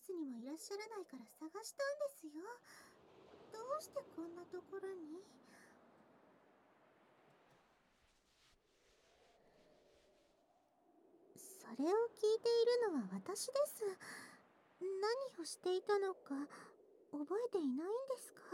室にもいらっしゃらないから探したんですよ。どうしてこんなところに？それを聞いているのは私です。何をしていたのか覚えていないんですか？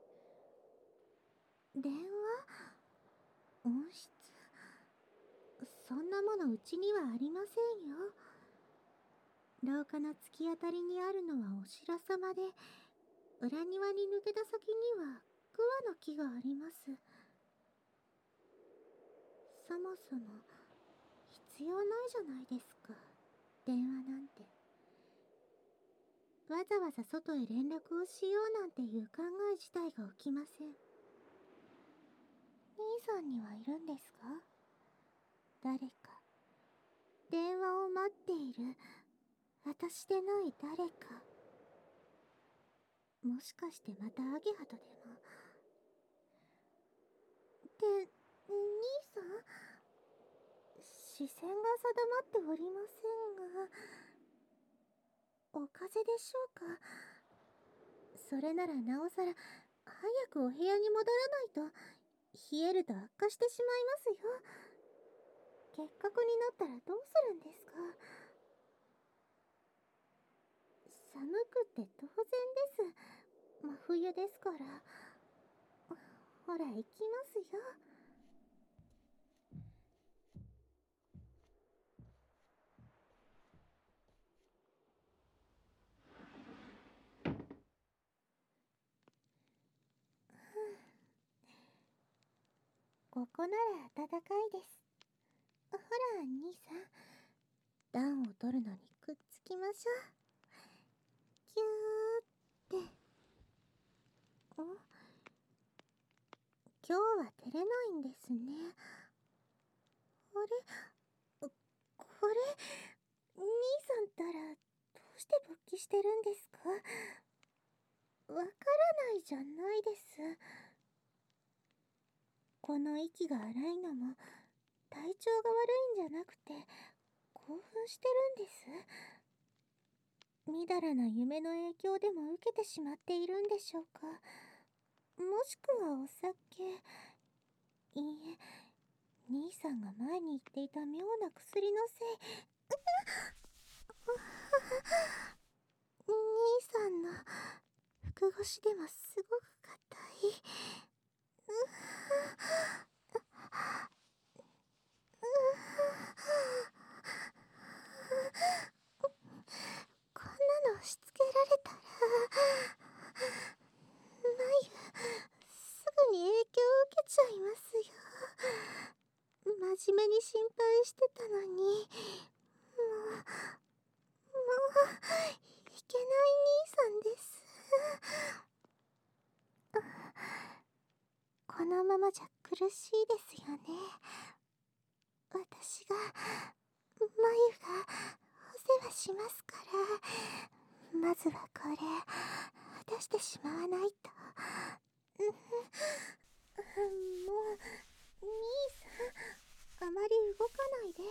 電話？音質？そんなものうちにはありませんよ。廊下の突き当たりにあるのはお白様で、裏庭に抜けた先には桑の木があります。そもそも必要ないじゃないですか、電話なんて。わざわざ外へ連絡をしようなんていう考え自体が起きません。兄さんにはいるんですか？誰か。電話を待っている私でない誰か。もしかしてまたアゲハとでも。で、兄さん、視線が定まっておりませんが、お風邪でしょうか？それならなおさら早くお部屋に戻らないと、冷えると悪化してしまいますよ。結核になったらどうするんですか？寒くて当然です。真冬ですから。ほら、行きますよ。ここなら暖かいです。ほら、兄さん。暖を取るのにくっつきましょう。キューって。お、今日は照れないんですね。あれ、これ、兄さんったら、どうして勃起してるんですか？わからないじゃないです。この息が荒いのも、体調が悪いんじゃなくて、興奮してるんです。みだらな夢の影響でも受けてしまっているんでしょうか。もしくはお酒。いいえ、兄さんが前に言っていた妙な薬のせい。兄さんの腹越しでもすごく硬い。こんなの押し付けられたら、眉、すぐに影響を受けちゃいますよ。真面目に心配してたのに、もいけない兄さんです。このままじゃ苦しいですよね。私が、眉がお世話しますから、まずはこれ、出してしまわないと。もう、兄さん、あまり動かないで。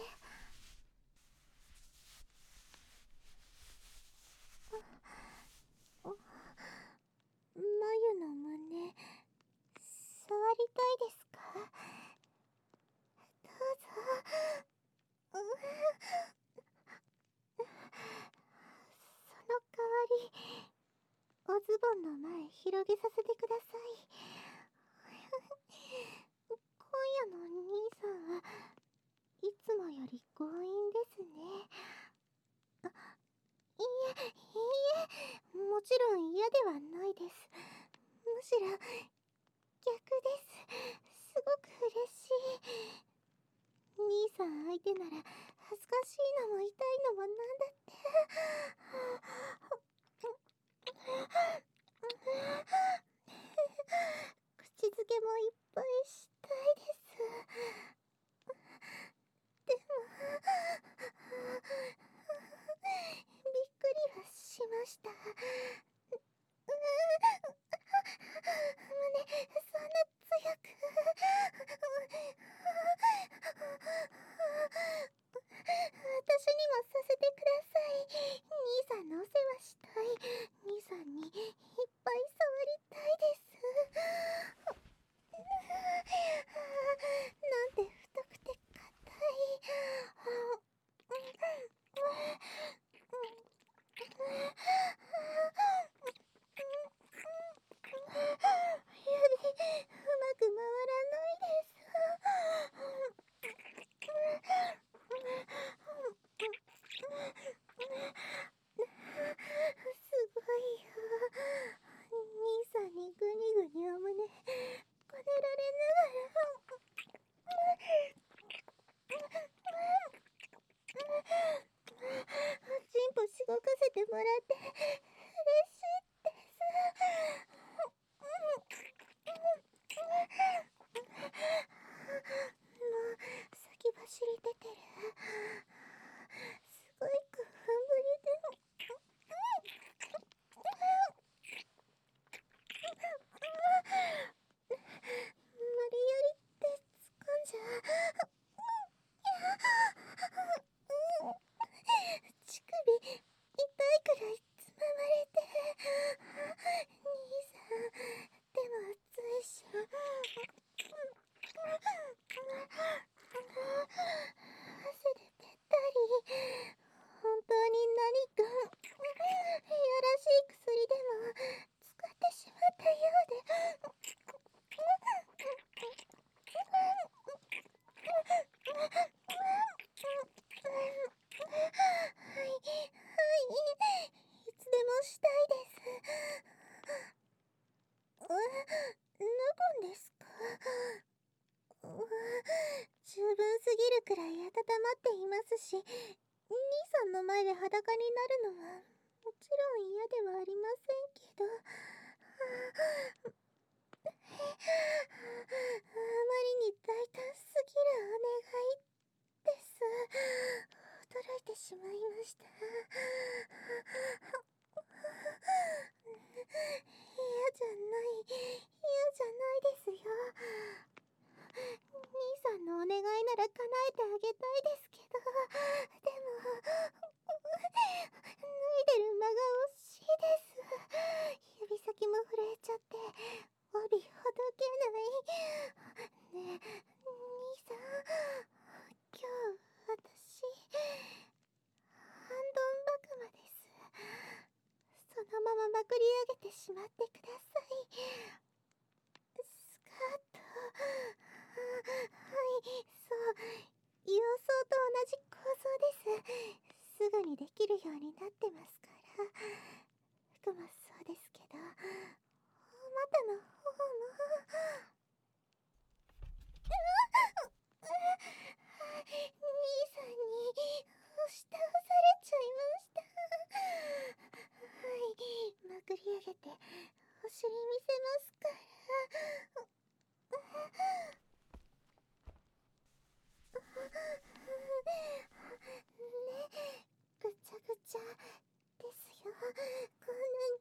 眉の胸、触りたいですか？どうぞ。その代わり、おズボンの前広げさせてください。今夜の兄さんはいつもより強引ですね。いいえ、いいえ、もちろん嫌ではないです。むしろ、逆です。すごく嬉しい。兄さん相手なら、恥ずかしいのも痛いのもなんだって。口づけもいっぱいしたいです。でも、びっくりはしました。胸、そんな強く。私にもさせてください。兄さんのお世話した走り出てる。すごい興奮ぶりで。無理やりって掴んじゃ。乳首痛いくらいつままれて。兄さん、でも熱いし。汗でべったり。本当に何かいやらしい薬でも使ってしまったようで。はい、はい、いつでもしたいです。脱ぐんですか？十分すぎるくらい温まっていますし、兄さんの前で裸になるのはもちろん嫌ではありませんけど、あまりに大胆すぎるお願いです。驚いてしまいました。嫌じゃない、嫌じゃないですよ。兄さんのお願いなら叶えてあげたいですけど、でも脱いでる間が惜しいです。指先も震えちゃって帯ほどけない。ねえ兄さん、今日私ハンドンバクマです。そのまままくり上げてしまってください。スカート、はい、そう、洋装と同じ構造です。すぐにできるようになってますから。服もそうですけど、お股の方も。兄さんに押し倒されちゃいました。はい、まくり上げてお尻見せますから。ね、ぐちゃぐちゃですよ。こんなに。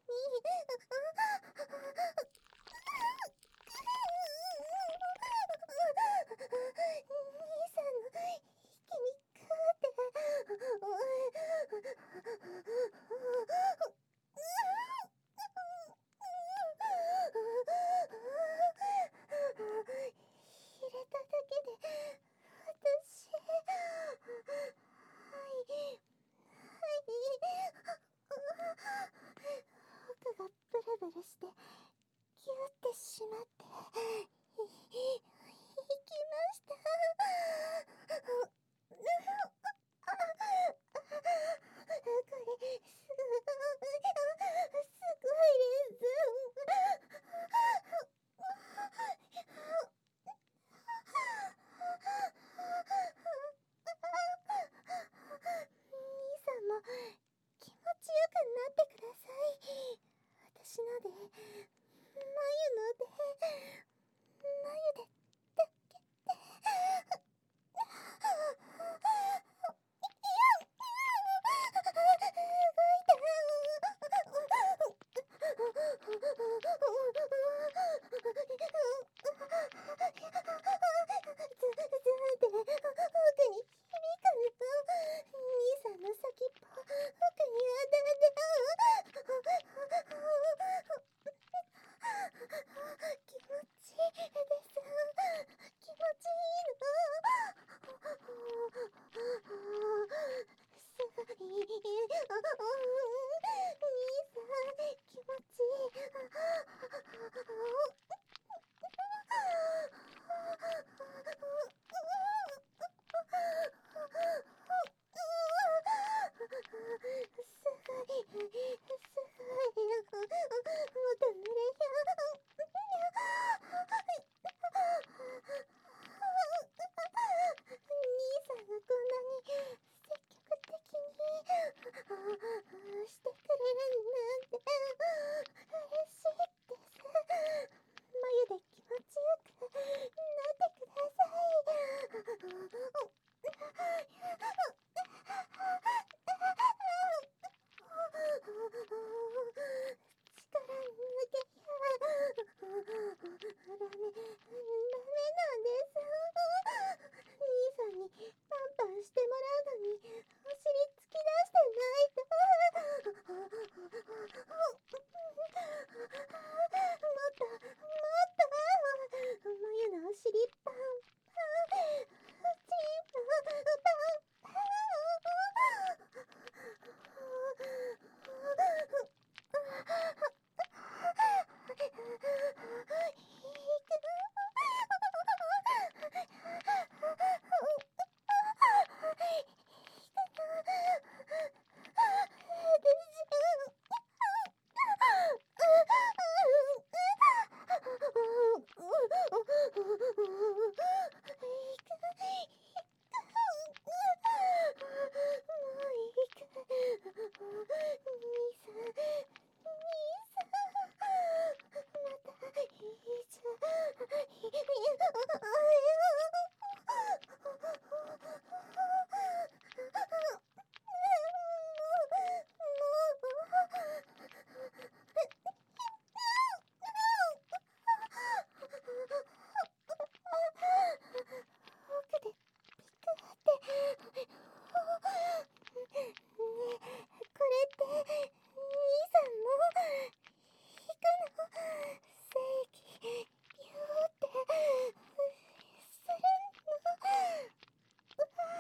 これって兄さんも引くの？正規ビューってするの？嬉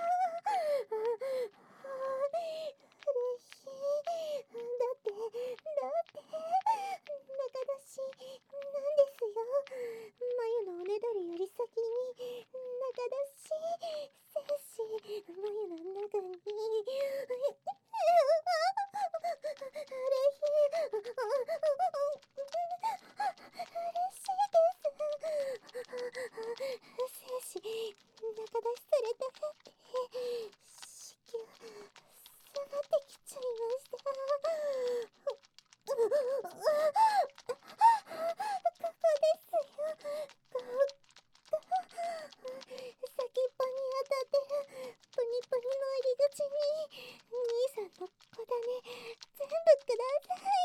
しい。だって仲出しなんですよ。眉のおねだりより先に仲出し精子眉の中に精子仲出しされたかって子宮下がってきちゃいました。ここですよ。先っぽに当たってるプニプニの入り口に兄さんの小種全部ください。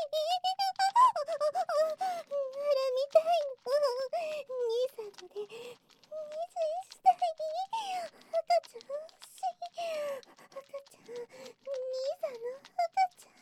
あら見たいの。兄さんので妊娠したい。赤ちゃん欲しい。赤ちゃん兄さんの赤ちゃん。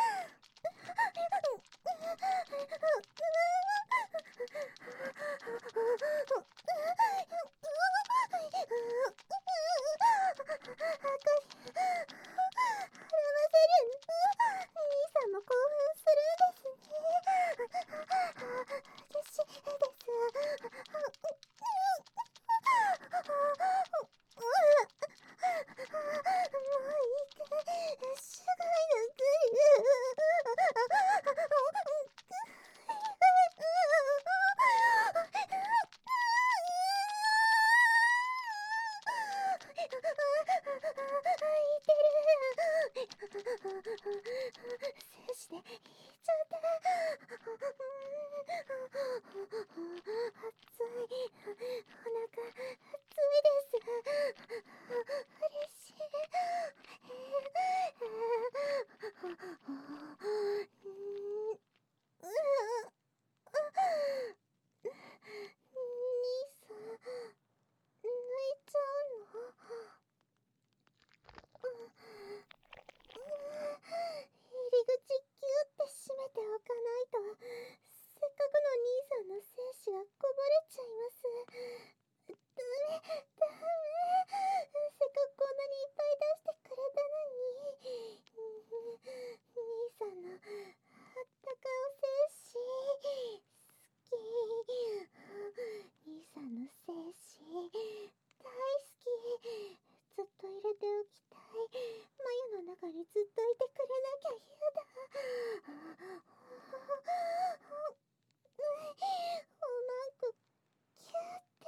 精子で引いちゃった。暑い。お腹暑いです。嬉しい。兄さん、泣いちゃうの？入り口ギュって閉めておかないとせっかくの兄さんの精子がこぼれちゃいます。ダメダメ、せっかくこんなにいっぱい出してくれたのに。兄さんのあったかお精子好き。兄さんの精子大好き。ずっと入れておきたい。眉の中にずっといてくれなきゃ嫌だ。おまんこキューって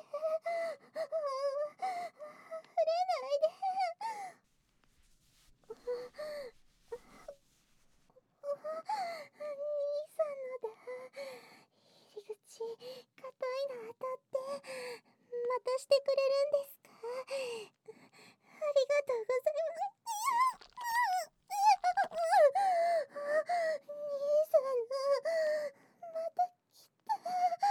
触れないで。兄さんのだ。入り口硬いの当たってまたしてくれるんですか？ありがとうございます。兄さんのまた来た。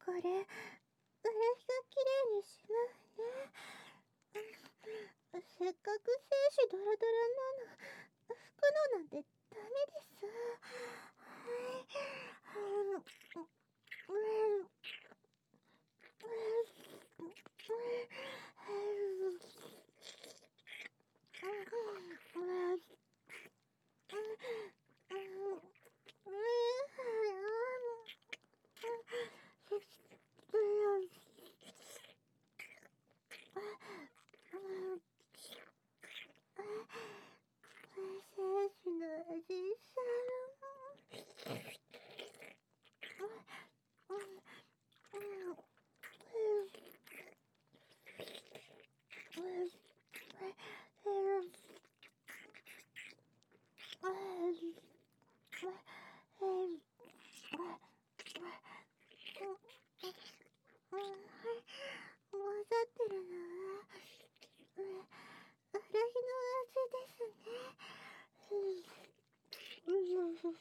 これ、裏がきれいにしますね。せっかく精子ドロドロなの、拭くのなんてダメです。精子のおじいさん。混ざってるのは裏ひの味ですね。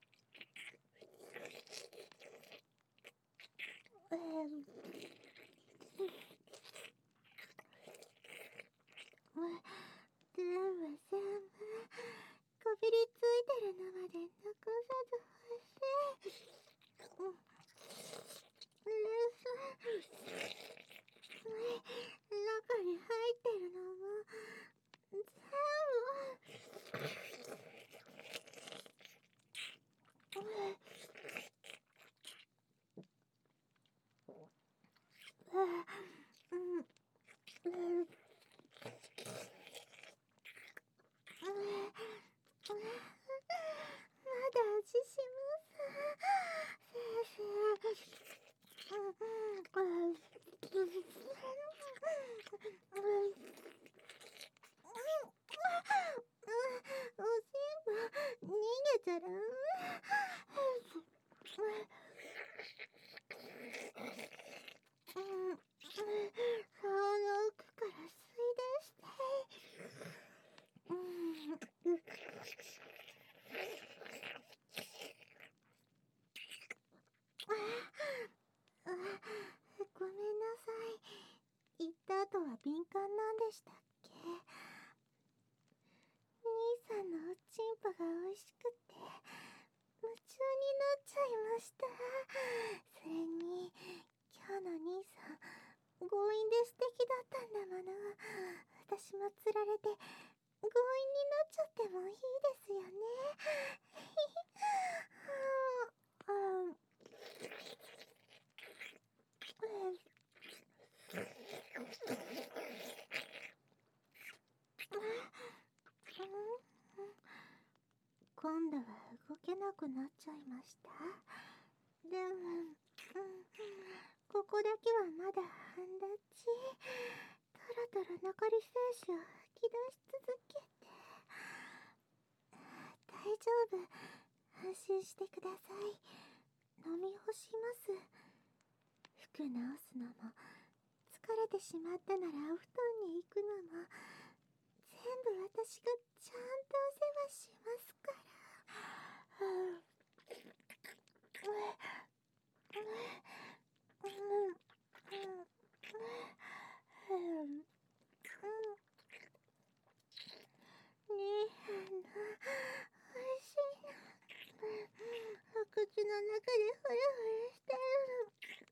全部こびりついてるのまで残さず欲しい。中に入ってるのも全部。まだ味します。おしんぼ逃げちゃら。顔の奥から吸い出して。ごめんなさい。言った後は敏感なんでしたっけ？兄さんのおちんぽが美味しくて夢中になっちゃいました。それに今日の兄さん強引で素敵だったんだもの。私もつられて強引になっちゃってもいいですよね。今度は動けなくなっちゃいました。でも、ここだけはまだ半立ち。とろとろ残り精子を吐き出し続けて。大丈夫。安心してください。飲み干します。服直すのも、疲れてしまったならお布団に行くのも、全部私がちゃんとお世話しますから。ねえ、おいしいの。お口の中でフルフルしてるの。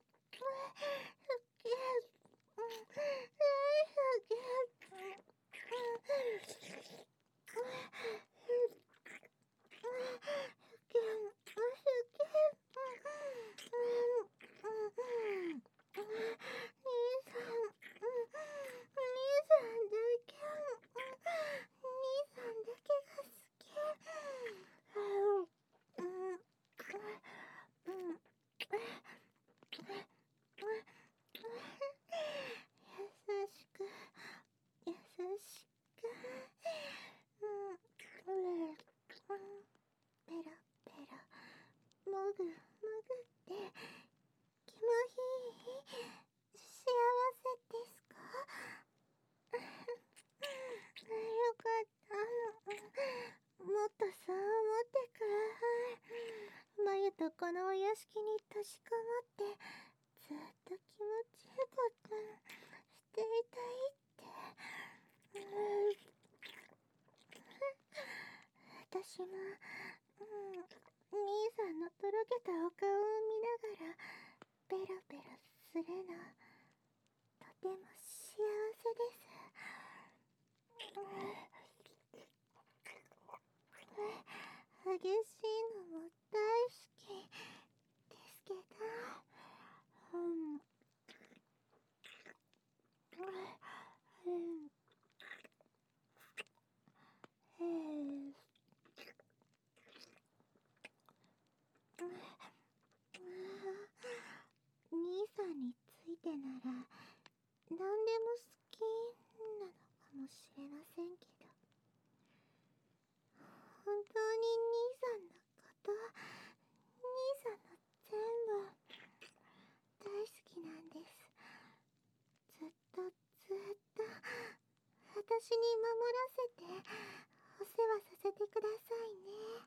優しく優しく、ペロペロもぐもぐって気もいい幸せですか？よかった。もっとそう思ってください。まゆとこのお屋敷に閉じこもってずしいのも大好きですけど、兄さんについてなら何でも好きなのかもしれませんけど、本当に兄さんのこと兄さんの全部大好きなんです。ずっとずっと私に守らせてお世話させてくださいね。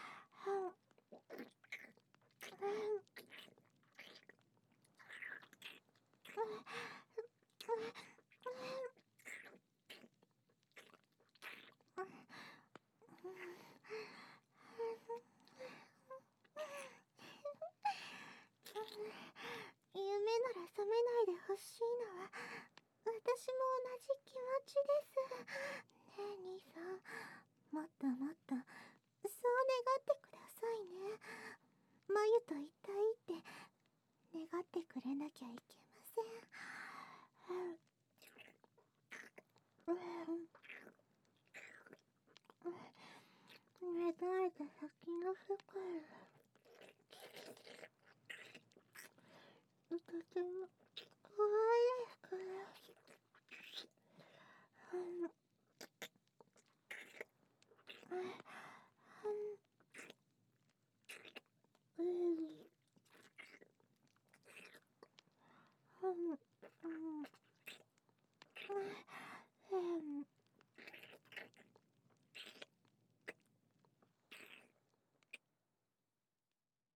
夢なら覚めないでほしいのは私も同じ気持ちです。ねえ兄さん、もっともっとそう願ってくださいね。まゆと一体って願ってくれなきゃいけません。願いが先の世界へ。とても